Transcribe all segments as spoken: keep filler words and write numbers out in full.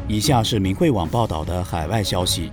以下是明慧网报道的海外消息，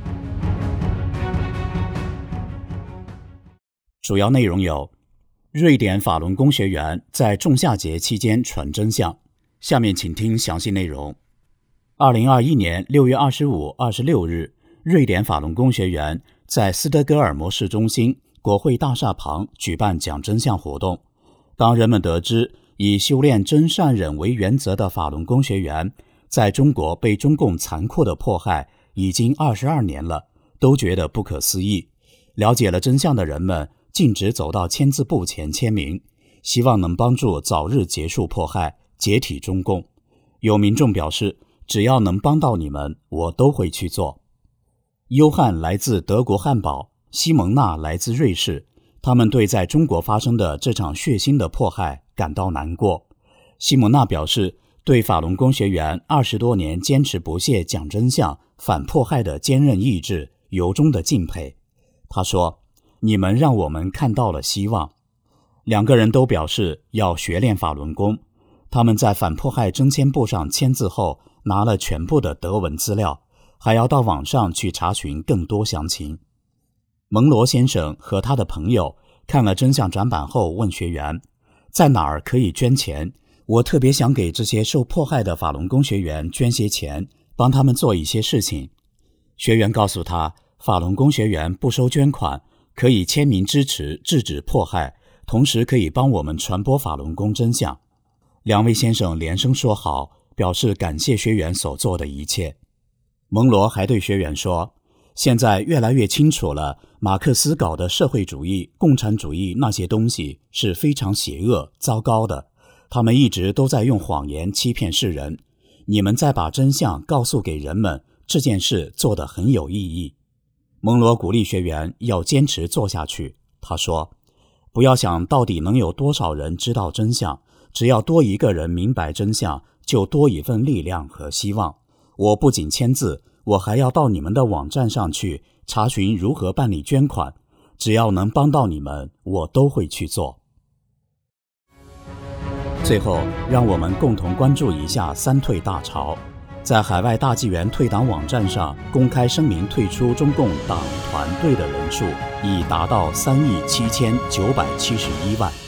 主要内容有：瑞典法轮功学员在仲夏节期间传真相。下面请听详细内容。二零二一年六月二十五、二十六日，瑞典法轮功学员在斯德哥尔摩市中心国会大厦旁举办讲真相活动。当人们得知以修炼真善忍为原则的法轮功学员在中国被中共残酷的迫害已经二十二年了，都觉得不可思议。了解了真相的人们径直走到签字簿前签名，希望能帮助早日结束迫害，解体中共。有民众表示，只要能帮到你们，我都会去做。约翰来自德国汉堡，西蒙娜来自瑞士，他们对在中国发生的这场血腥的迫害感到难过。西蒙娜表示，对法轮功学员二十多年坚持不懈讲真相、反迫害的坚韧意志由衷的敬佩。他说，你们让我们看到了希望。两个人都表示要学练法轮功。他们在反迫害征签簿上签字后，拿了全部的德文资料，还要到网上去查询更多详情。蒙罗先生和他的朋友看了真相展板后问学员，在哪儿可以捐钱？我特别想给这些受迫害的法轮功学员捐些钱，帮他们做一些事情。学员告诉他，法轮功学员不收捐款，可以签名支持制止迫害，同时可以帮我们传播法轮功真相。两位先生连声说好，表示感谢学员所做的一切。蒙罗还对学员说，现在越来越清楚了，马克思搞的社会主义、共产主义那些东西是非常邪恶、糟糕的。他们一直都在用谎言欺骗世人，你们再把真相告诉给人们，这件事做得很有意义。蒙罗鼓励学员要坚持做下去。他说，不要想到底能有多少人知道真相，只要多一个人明白真相，就多一份力量和希望。我不仅签字，我还要到你们的网站上去查询如何办理捐款，只要能帮到你们，我都会去做。最后，让我们共同关注一下三退大潮。在海外大纪元退党网站上公开声明退出中共党团队的人数已达到三亿七千九百七十一万。